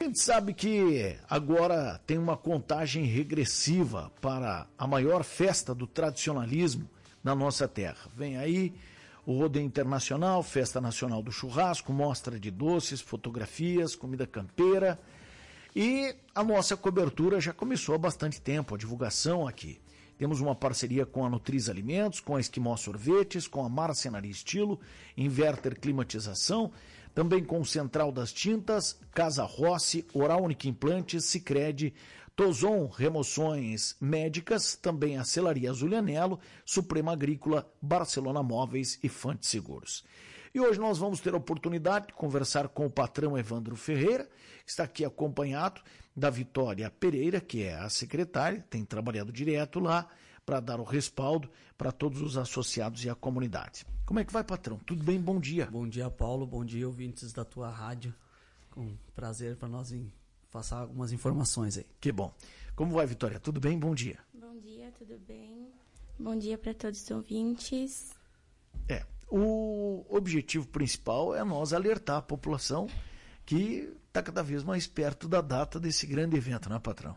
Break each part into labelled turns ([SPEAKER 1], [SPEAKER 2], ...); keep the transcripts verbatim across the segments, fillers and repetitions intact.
[SPEAKER 1] gente sabe que agora tem uma contagem regressiva para a maior festa do tradicionalismo na nossa terra. Vem aí o Rodeio Internacional, Festa Nacional do Churrasco, mostra de doces, fotografias, comida campeira. E a nossa cobertura já começou há bastante tempo, a divulgação aqui. Temos uma parceria com a Nutriz Alimentos, com a Esquimó Sorvetes, com a Marcenaria Estilo, Inverter Climatização, também com o Central das Tintas, Casa Rossi, Oral Unique Implantes, Sicredi, Tozon Remoções Médicas, também a Celaria Zulianello, Suprema Agrícola, Barcelona Móveis e Fante Seguros. E hoje nós vamos ter a oportunidade de conversar com o patrão Evandro Ferreira, que está aqui acompanhado da Vitória Pereira, que é a secretária, tem trabalhado direto lá para dar o respaldo para todos os associados e a comunidade. Como é que vai, patrão? Tudo bem? Bom dia.
[SPEAKER 2] Bom dia, Paulo. Bom dia, ouvintes da tua rádio. Com prazer para nós em passar algumas informações aí.
[SPEAKER 1] Que bom. Como vai, Vitória? Tudo bem? Bom dia.
[SPEAKER 3] Bom dia, tudo bem? Bom dia para todos os ouvintes.
[SPEAKER 1] É, o objetivo principal é nós alertar a população que está cada vez mais perto da data desse grande evento, né, patrão?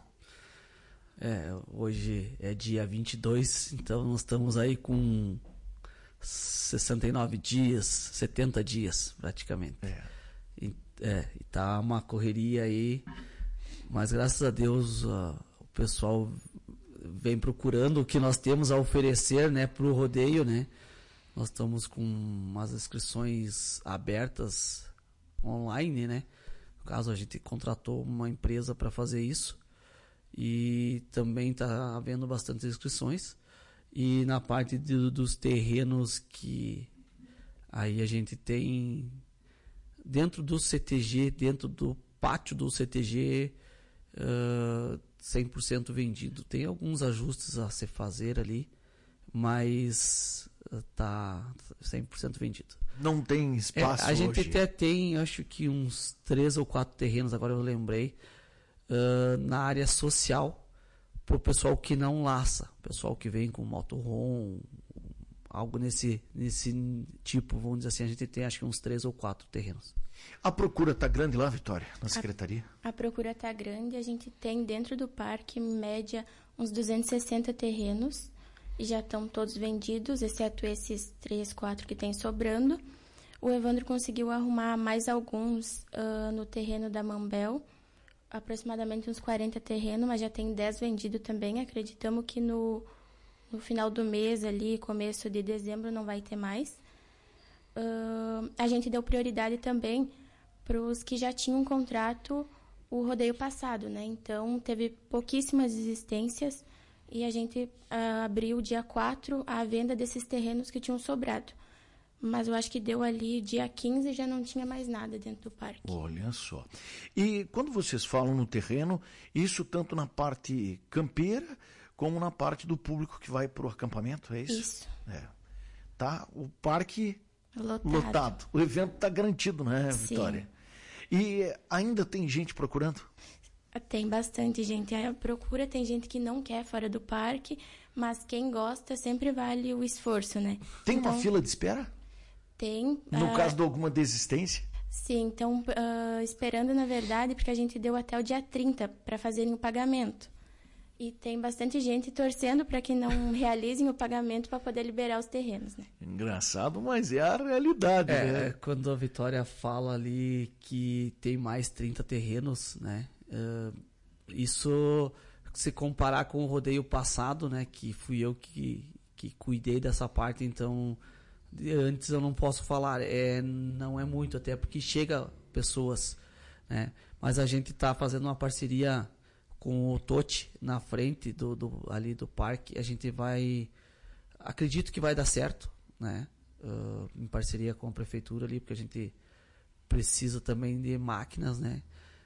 [SPEAKER 2] É, hoje é dia vinte e dois, então nós estamos aí com sessenta e nove dias, setenta dias praticamente. É. E, é, e tá uma correria aí, mas graças a Deus uh, o pessoal vem procurando o que nós temos a oferecer, né, para o rodeio, né? Nós estamos com umas inscrições abertas online, né? No caso, a gente contratou uma empresa para fazer isso e também está havendo bastantes inscrições. E na parte de, dos terrenos que aí a gente tem dentro do C T G, dentro do pátio do C T G, uh, cem por cento vendido. Tem alguns ajustes a se fazer ali, mas tá cem por cento vendido.
[SPEAKER 1] Não tem espaço
[SPEAKER 2] é, a gente
[SPEAKER 1] hoje.
[SPEAKER 2] até tem, acho que uns três ou quatro terrenos, agora eu lembrei, uh, na área social, para o pessoal que não laça, pessoal que vem com motorhome, algo nesse, nesse tipo, vamos dizer assim, a gente tem acho que uns três ou quatro terrenos.
[SPEAKER 1] A procura está grande lá, Vitória, na secretaria?
[SPEAKER 3] A, a procura está grande, a gente tem dentro do parque, em média, uns duzentos e sessenta terrenos, e já estão todos vendidos, exceto esses três, quatro que tem sobrando. O Evandro conseguiu arrumar mais alguns uh, no terreno da Mambel, aproximadamente uns quarenta terrenos, mas já tem dez vendidos também. Acreditamos que no, no final do mês, ali, começo de dezembro, não vai ter mais. Uh, a gente deu prioridade também para os que já tinham um contrato o rodeio passado, né? Então, teve pouquíssimas desistências, e a gente uh, abriu dia quatro a venda desses terrenos que tinham sobrado. Mas eu acho que deu ali dia quinze e já não tinha mais nada dentro do parque.
[SPEAKER 1] Olha só. E quando vocês falam no terreno, isso tanto na parte campeira como na parte do público que vai para o acampamento, é isso?
[SPEAKER 3] Isso.
[SPEAKER 1] É. Tá, o parque
[SPEAKER 3] lotado.
[SPEAKER 1] lotado. O evento está garantido, né, Vitória? Sim. E ainda tem gente procurando?
[SPEAKER 3] Tem bastante gente à procura, tem gente que não quer fora do parque, mas quem gosta sempre vale o esforço, né?
[SPEAKER 1] Tem
[SPEAKER 3] então,
[SPEAKER 1] uma fila de espera?
[SPEAKER 3] Tem.
[SPEAKER 1] No
[SPEAKER 3] uh,
[SPEAKER 1] caso de alguma desistência?
[SPEAKER 3] Sim, então uh, esperando na verdade, porque a gente deu até o dia trinta para fazerem o pagamento. E tem bastante gente torcendo para que não realizem o pagamento para poder liberar os terrenos, né?
[SPEAKER 1] Engraçado, mas é a realidade,
[SPEAKER 2] é,
[SPEAKER 1] né?
[SPEAKER 2] Quando a Vitória fala ali que tem mais trinta terrenos, né? Uh, isso, se comparar com o rodeio passado, né? Que fui eu que, que cuidei dessa parte, então antes eu não posso falar, é, não é muito, até porque chega pessoas, né? Mas a gente está fazendo uma parceria com o Totti na frente do, do, ali do parque. A gente vai, acredito que vai dar certo, né? Uh, em parceria com a prefeitura ali, porque a gente precisa também de máquinas, né?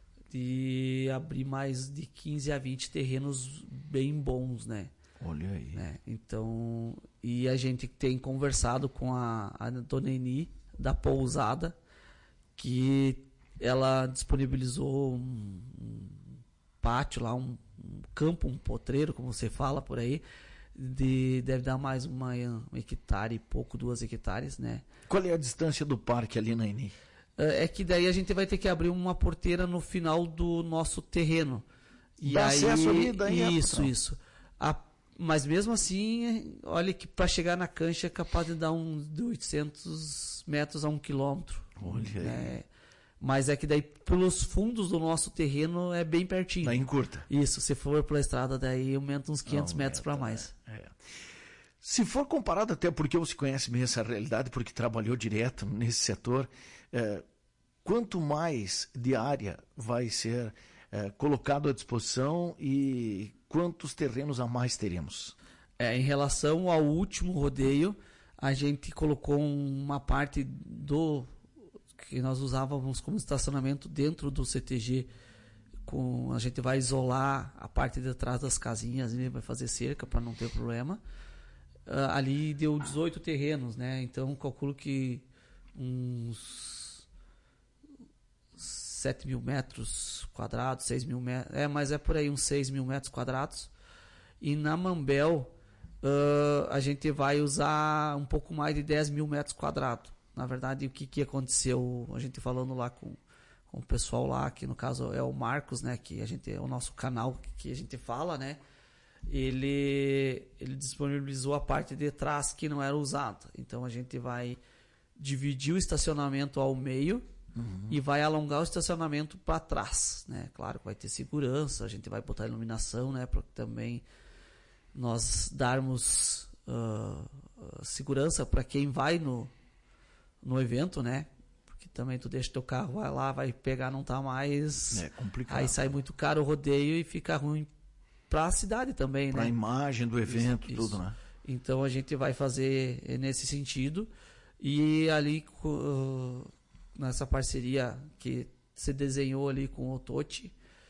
[SPEAKER 2] De abrir mais de quinze a vinte terrenos bem bons, né?
[SPEAKER 1] Olha aí.
[SPEAKER 2] Né? Então, e a gente tem conversado com a, a dona Eni da pousada, que ela disponibilizou um, um pátio lá, um, um campo, um potreiro, como você fala por aí, de, deve dar mais uma, um hectare e pouco, duas hectares, né?
[SPEAKER 1] Qual é a distância do parque ali na Eni?
[SPEAKER 2] é que daí a gente vai ter que abrir uma porteira no final do nosso terreno. E
[SPEAKER 1] Dá
[SPEAKER 2] aí,
[SPEAKER 1] acesso ali, daí
[SPEAKER 2] isso,
[SPEAKER 1] é
[SPEAKER 2] isso. A, mas mesmo assim, olha que para chegar na cancha é capaz de dar uns de oitocentos metros a um quilômetro.
[SPEAKER 1] Olha
[SPEAKER 2] né? Mas é que daí pelos fundos do nosso terreno é bem pertinho.
[SPEAKER 1] Daí encurta.
[SPEAKER 2] Isso, se for pela estrada, daí aumenta uns quinhentos
[SPEAKER 1] Aumenta,
[SPEAKER 2] metros para mais.
[SPEAKER 1] É, é. Se for comparado, até porque você conhece bem essa realidade, porque trabalhou direto nesse setor, é, quanto mais de área vai ser é, colocado à disposição e quantos terrenos a mais teremos?
[SPEAKER 2] É, em relação ao último rodeio, a gente colocou uma parte do que nós usávamos como estacionamento dentro do C T G. Com, a gente vai isolar a parte de trás das casinhas, né, vai fazer cerca para não ter problema. Uh, ali deu dezoito terrenos, né? Então calculo que uns sete mil metros quadrados, seis mil metros, é, mas é por aí uns seis mil metros quadrados. E na Mambel uh, a gente vai usar um pouco mais de dez mil metros quadrados. Na verdade, o que, que aconteceu, a gente falando lá com, com o pessoal lá, que no caso é o Marcos, né, que a gente é o nosso canal que a gente fala, né, ele, ele disponibilizou a parte de trás que não era usada. Então a gente vai dividir o estacionamento ao meio uhum. e vai alongar o estacionamento para trás, né? Claro que vai ter segurança, a gente vai botar iluminação, né, para também nós darmos uh, segurança para quem vai no no evento, né? Porque também tu deixa teu carro, vai lá, vai pegar, não tá mais.
[SPEAKER 1] É complicado.
[SPEAKER 2] Aí sai muito caro o rodeio e fica ruim para a cidade também,
[SPEAKER 1] pra né? Para a imagem do evento,
[SPEAKER 2] isso,
[SPEAKER 1] tudo,
[SPEAKER 2] isso.
[SPEAKER 1] né?
[SPEAKER 2] Então a gente vai fazer nesse sentido e ali uh, nessa parceria que se desenhou ali com o Totti,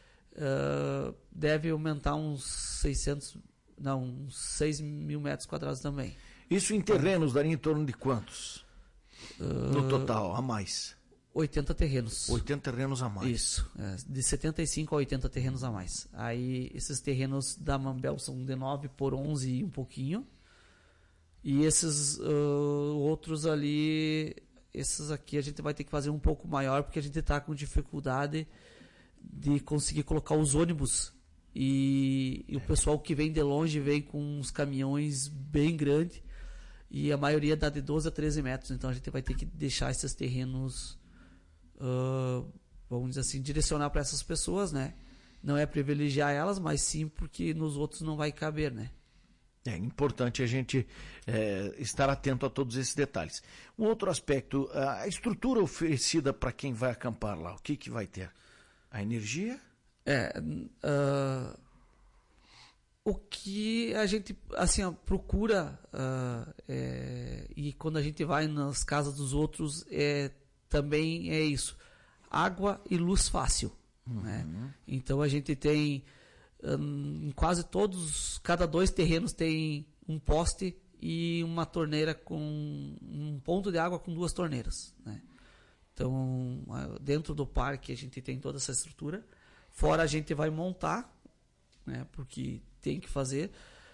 [SPEAKER 2] uh, deve aumentar uns seiscentos, não, uns seis mil metros quadrados também.
[SPEAKER 1] Isso em terrenos daria em torno de quantos? No
[SPEAKER 2] Uh,
[SPEAKER 1] total, a mais?
[SPEAKER 2] oitenta terrenos.
[SPEAKER 1] oitenta terrenos a mais.
[SPEAKER 2] Isso, é, de setenta e cinco a oitenta terrenos a mais. Aí esses terrenos da Mambel são de nove por onze e um pouquinho. E esses uh, outros ali, esses aqui a gente vai ter que fazer um pouco maior, porque a gente está com dificuldade de conseguir colocar os ônibus. E, e o pessoal que vem de longe vem com uns caminhões bem grandes. E a maioria dá de doze a treze metros, então a gente vai ter que deixar esses terrenos, uh, vamos dizer assim, direcionar para essas pessoas, né? Não é privilegiar elas, mas sim porque nos outros não vai caber, né?
[SPEAKER 1] É importante a gente é, estar atento a todos esses detalhes. Um outro aspecto, a estrutura oferecida para quem vai acampar lá, o que, que vai ter? A energia?
[SPEAKER 2] É... Uh... O que a gente assim, ó, procura uh, é, e quando a gente vai nas casas dos outros é, também é isso, água e luz fácil. Uhum. Né? Então a gente tem um, em quase todos, cada dois terrenos tem um poste e uma torneira com um ponto de água com duas torneiras. Né? Então dentro do parque a gente tem toda essa estrutura, fora a gente vai montar, né, porque tem que fazer,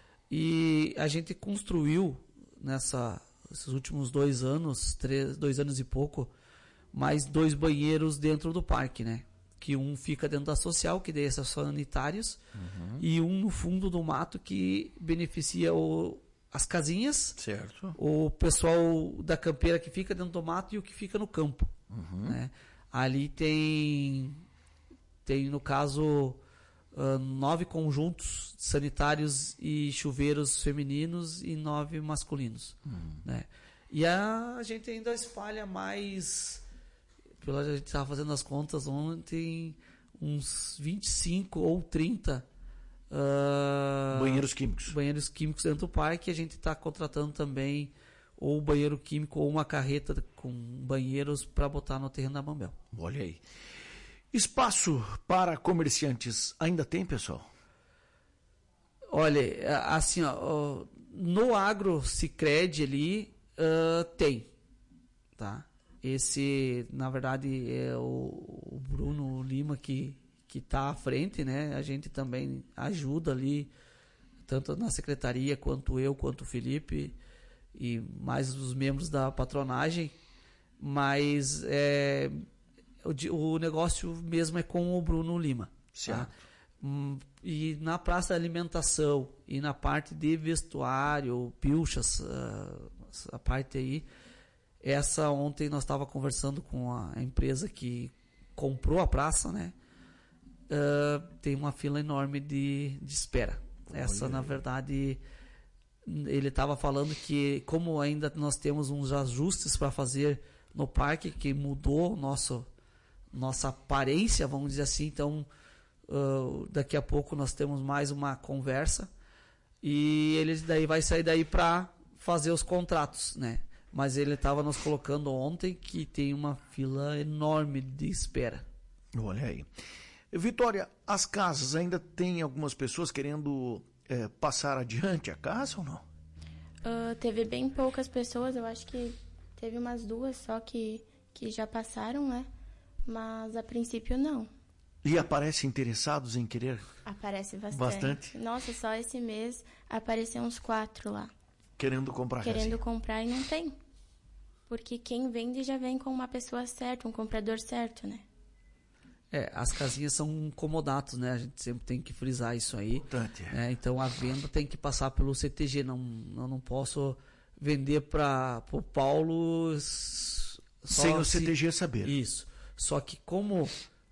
[SPEAKER 2] e a gente construiu nessa, nesses últimos dois anos, três, dois anos e pouco, mais dois banheiros dentro do parque, né? Que um fica dentro da social, que daí são sanitários, uhum. e um no fundo do mato que beneficia o, as casinhas,
[SPEAKER 1] certo.
[SPEAKER 2] O pessoal da campeira que fica dentro do mato e o que fica no campo. Uhum. Né? Ali tem, tem no caso... Uh, nove conjuntos sanitários e chuveiros femininos e nove masculinos. Hum. Né? E a, a gente ainda espalha mais, pela, a gente estava fazendo as contas ontem, uns vinte e cinco ou trinta uh,
[SPEAKER 1] banheiros químicos.
[SPEAKER 2] Banheiros químicos dentro do parque. A gente está contratando também ou banheiro químico ou uma carreta com banheiros para botar no terreno da Mambel.
[SPEAKER 1] Olha aí. Espaço para comerciantes ainda tem, pessoal?
[SPEAKER 2] Olha, assim, ó, no Agro Sicredi ali uh, tem, tá? Esse, na verdade, é o, o Bruno Lima que que está à frente, né? A gente também ajuda ali, tanto na secretaria quanto eu, quanto o Felipe e mais os membros da patronagem. mas é, o, o negócio mesmo é com o Bruno Lima.
[SPEAKER 1] Certo.
[SPEAKER 2] Tá? E na praça de alimentação e na parte de vestuário, pilchas, a parte aí, essa ontem nós estava conversando com a empresa que comprou a praça, né? Uh, tem uma fila enorme de, de espera. Essa, na verdade, ele estava falando que como ainda nós temos uns ajustes para fazer no parque, que mudou nosso, nossa aparência, vamos dizer assim, então Uh, daqui a pouco nós temos mais uma conversa e ele daí vai sair daí para fazer os contratos, né? Mas ele estava nos colocando ontem que tem uma fila enorme de espera.
[SPEAKER 1] Olha aí. Vitória, as casas ainda tem algumas pessoas querendo é, passar adiante a casa ou não?
[SPEAKER 3] Uh, teve bem poucas pessoas, eu acho que teve umas duas só que, que já passaram, né? Mas a princípio não.
[SPEAKER 1] E aparecem interessados em querer?
[SPEAKER 3] Aparece bastante.
[SPEAKER 1] Bastante?
[SPEAKER 3] Nossa, só esse mês apareceu uns quatro lá.
[SPEAKER 1] Querendo comprar.
[SPEAKER 3] Querendo comprar e não tem. Porque quem vende já vem com uma pessoa certa, um comprador certo, né?
[SPEAKER 2] É, as casinhas são comodatos, né? A gente sempre tem que frisar isso aí.
[SPEAKER 1] Importante.
[SPEAKER 2] Né? Então a venda tem que passar pelo C T G. Não, eu não posso vender para o Paulo só
[SPEAKER 1] sem o
[SPEAKER 2] se...
[SPEAKER 1] C T G saber.
[SPEAKER 2] Isso. Só que como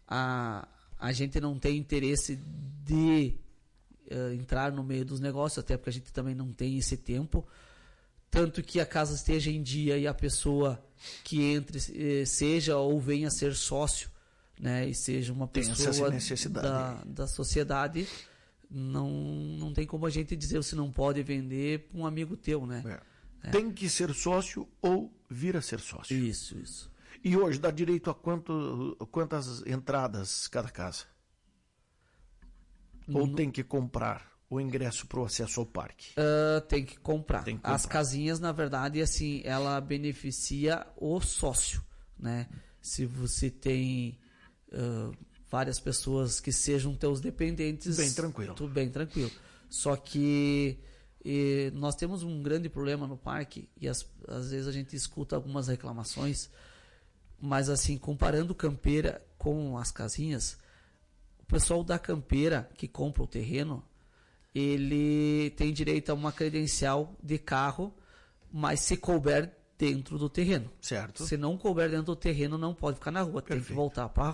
[SPEAKER 2] a a gente não tem interesse de uh, entrar no meio dos negócios, até porque a gente também não tem esse tempo, tanto que a casa esteja em dia e a pessoa que entre eh, seja ou venha ser sócio, né, e seja uma
[SPEAKER 1] tem
[SPEAKER 2] pessoa
[SPEAKER 1] da,
[SPEAKER 2] da sociedade, não, não tem como a gente dizer se não pode vender para um amigo teu, né?
[SPEAKER 1] É. É. Tem que ser sócio ou vir a ser sócio.
[SPEAKER 2] Isso, isso.
[SPEAKER 1] E hoje dá direito a quanto, quantas entradas cada casa? Ou
[SPEAKER 2] no...
[SPEAKER 1] tem que comprar o ingresso para o acesso ao parque?
[SPEAKER 2] Uh, tem, que comprar.
[SPEAKER 1] tem que comprar.
[SPEAKER 2] As casinhas, na verdade, assim, ela beneficia o sócio, né? Se você tem uh, várias pessoas que sejam teus dependentes...
[SPEAKER 1] Bem tranquilo.
[SPEAKER 2] Tudo bem tranquilo. Só que e, nós temos um grande problema no parque e as, às vezes a gente escuta algumas reclamações. Mas assim, comparando campeira com as casinhas, o pessoal da campeira que compra o terreno, ele tem direito a uma credencial de carro, mas se couber dentro do terreno.
[SPEAKER 1] Certo.
[SPEAKER 2] Se não couber dentro do terreno, não pode ficar na rua,
[SPEAKER 1] Perfeito.
[SPEAKER 2] Tem que voltar para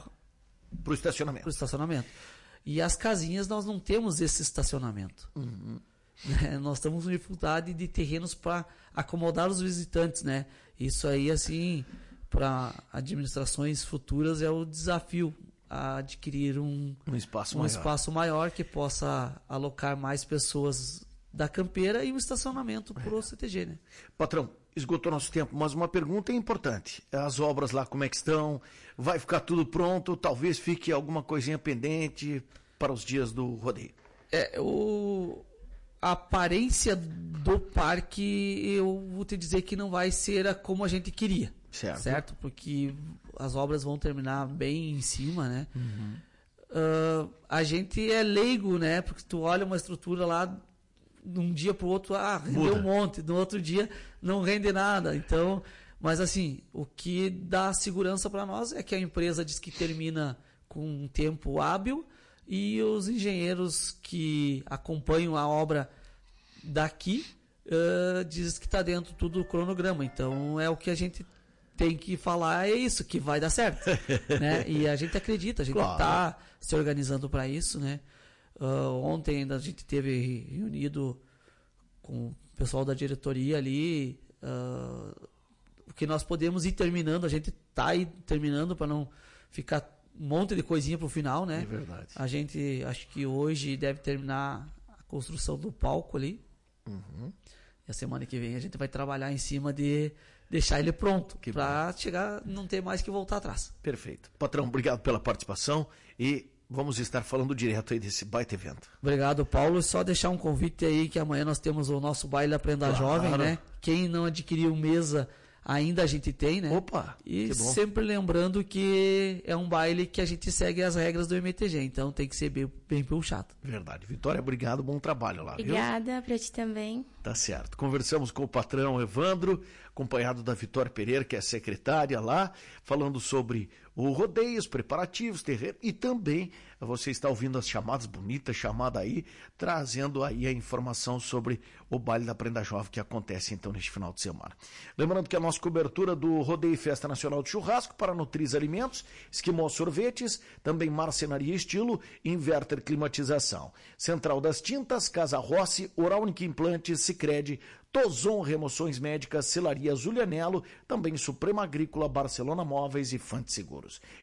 [SPEAKER 1] o estacionamento.
[SPEAKER 2] estacionamento. E as casinhas, nós não temos esse estacionamento.
[SPEAKER 1] Uhum.
[SPEAKER 2] Né? Nós estamos com dificuldade de terrenos para acomodar os visitantes, né? Isso aí, assim... para administrações futuras é o desafio a adquirir um,
[SPEAKER 1] um, espaço,
[SPEAKER 2] um
[SPEAKER 1] maior.
[SPEAKER 2] espaço maior que possa alocar mais pessoas da campeira e um estacionamento para o C T G, né?
[SPEAKER 1] Patrão, esgotou nosso tempo, mas uma pergunta é importante. As obras lá, como é que estão? Vai ficar tudo pronto? Talvez fique alguma coisinha pendente para os dias do rodeio.
[SPEAKER 2] É, o... A aparência do parque, eu vou te dizer que não vai ser como a gente queria.
[SPEAKER 1] Certo.
[SPEAKER 2] certo? Porque as obras vão terminar bem em cima, né?
[SPEAKER 1] Uhum.
[SPEAKER 2] Uh, a gente é leigo, né? Porque tu olha uma estrutura lá, de um dia para o outro, ah, rendeu um monte, no outro dia não rende nada. Então, mas assim, o que dá segurança para nós é que a empresa diz que termina com um tempo hábil e os engenheiros que acompanham a obra daqui uh, diz que está dentro tudo do cronograma. Então é o que a gente tem que falar, é isso, que vai dar certo. Né? E a gente acredita, a gente está claro. se organizando para isso. Né? Uh, ontem ainda a gente teve reunido com o pessoal da diretoria ali, uh, o que nós podemos ir terminando, a gente está aí terminando para não ficar um monte de coisinha para o final, né?
[SPEAKER 1] É verdade.
[SPEAKER 2] A gente, acho que hoje deve terminar a construção do palco ali.
[SPEAKER 1] Uhum.
[SPEAKER 2] E a semana que vem a gente vai trabalhar em cima de deixar ele pronto, para chegar, não ter mais que voltar atrás.
[SPEAKER 1] Perfeito. Patrão, obrigado pela participação e vamos estar falando direto aí desse baita evento.
[SPEAKER 2] Obrigado, Paulo. Só deixar um convite aí que amanhã nós temos o nosso baile Aprenda claro. Jovem, né? Quem não adquiriu mesa ainda a gente tem, né?
[SPEAKER 1] Opa!
[SPEAKER 2] E
[SPEAKER 1] que bom.
[SPEAKER 2] sempre lembrando que é um baile que a gente segue as regras do M T G, então tem que ser bem, bem puxado.
[SPEAKER 1] Verdade. Vitória, obrigado, bom trabalho lá.
[SPEAKER 3] Obrigada para ti também.
[SPEAKER 1] Tá certo. Conversamos com o patrão Evandro, acompanhado da Vitória Pereira, que é secretária lá, falando sobre o rodeio, os preparativos, terreno, e também você está ouvindo as chamadas, bonita chamada aí, trazendo aí a informação sobre o baile da Prenda Jovem que acontece então neste final de semana. Lembrando que a nossa cobertura do Rodeio e Festa Nacional de Churrasco para Nutriz Alimentos, Esquimó Sorvetes, também Marcenaria Estilo, Inverter Climatização, Central das Tintas, Casa Rossi, Oral Unique Implantes, Sicredi, Tozon Remoções Médicas, Celaria Zulianello, também Suprema Agrícola, Barcelona Móveis e Fante Seguros.